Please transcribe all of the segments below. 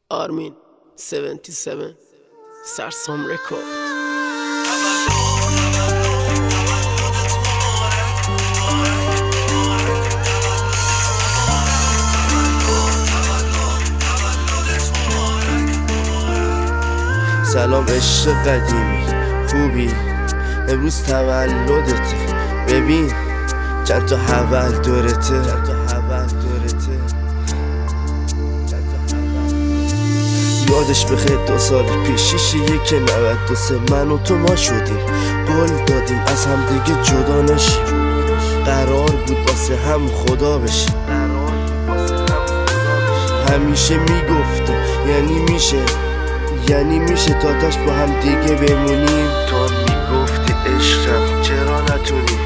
آرمین 77 سرسام رکورد. سلام عشق قدیمی، خوبی؟ امروز تولدته، ببین چند تا حول دورته. یادش بخیر 2 سال پیش 6/1/93 من و تو ما شدیم، قول دادیم از هم دیگه جدا نشیم. قرار بود واسه هم خدا بشیم. همیشه میگفته یعنی میشه تا تاش با هم دیگه بمونیم. تو میگفتی عشقم چرا نتونیم.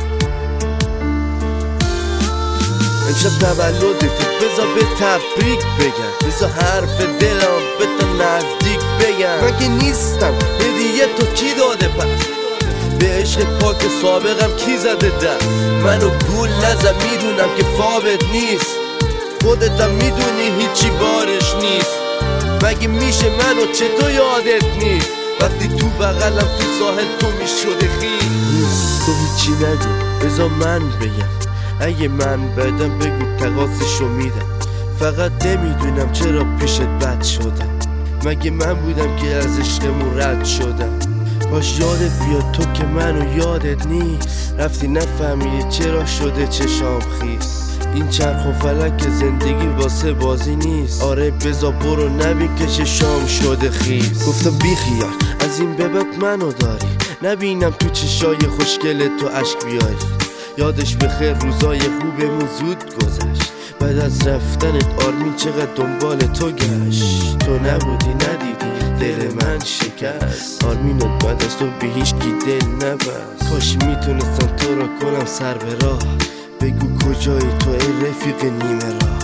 امشب تولدت، بذار به تبریک بگم، بذار حرف دلم به تو نزدیک بگم. من که نیستم، هدیه تو کی داده پس؟ به عشق پاک سابقم کی زده دست؟ منو گول نزن، میدونم که فابت نیست، خودتم میدونی هیچی بارش نیست. مگه میشه منو چطور یادت نیست؟ وقتی تو بغلم تو ساحل تو میشده خیز. تو هیچی نگو، بذار من بگم. اگه من بدم بگو تقاضیشو میدم. فقط نمیدونم چرا پیشت بد شدم. مگه من بودم که از عشقمون رد شدم؟ باش یادت بیاد تو که منو یادت نیست. رفتی نفهمیدی چرا شده چشام خیس. این چرخ و فلک زندگی واسه بازی نیست. آره بذار برو نبین که چشام شده خیس. گفتم بی خیال از این به بعد منو داری، نبینم تو چشای خوشگل تو اشک بیاری. یادش بخیر روزای خوبمون زود گذشت. بعد از رفتنت آرمین چقدر دنبال تو گشت. تو نبودی ندیدی دل من شکست. آرمین بعد از تو به هیچ کی دل نبست. کاش میتونستم تو را کنم سر به راه. بگو کجایی تو ای رفیق نیمه راه.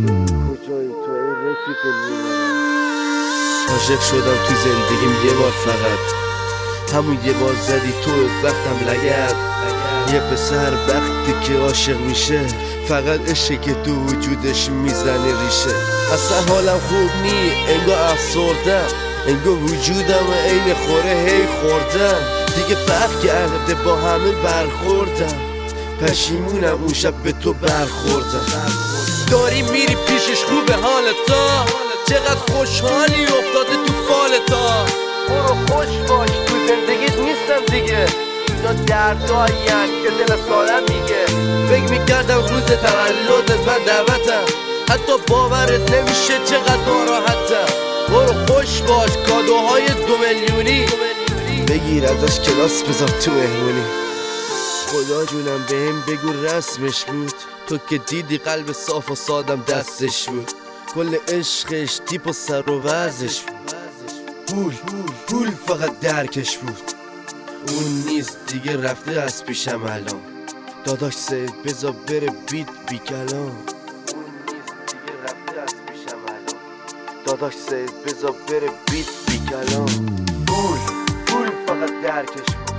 عاشق شدم تو زندگیم یه بار، فقط همون یه بار زدی تو وقتم لگد. یه پسر وقتی که عاشق میشه فقط عشقی که تو وجودش میزنه ریشه. اصلا حالم خوب نی، انگار افسردم، انگار وجودم عین خوره هی خوردم. دیگه فرق کرده با همه برخوردم. پشیمونم اون شب به تو برخوردم. داری میری پیشش خوبه حالتا، چقدر خوشحالی افتاده تو فالتا. برو خوش باش تو زندگیت نیستم دیگه. اینا دردایین که دل سالم میگه. فکر میکردم روز تولدت من دعوتم، حتی باورت نمیشه چقدر ناراحتم. برو خوش باش کادوهای 2 میلیونی بگیر ازش کلاس بذار تو مهمونی. خدا جونم بهم بگو رسمش بود، تو که دیدی قلب صاف و سادم دستش بود. کل عشقش تیپ و سر و وزش بود. پول فقط درکش بود. اون نیست دیگه رفته از پیشم الان. داداش سید بذار بره بیت بی کلام. اون نیست دیگه رفته از پیشم الان. داداش سید بذار بره بیت بی کلام. پول فقط درکش بود.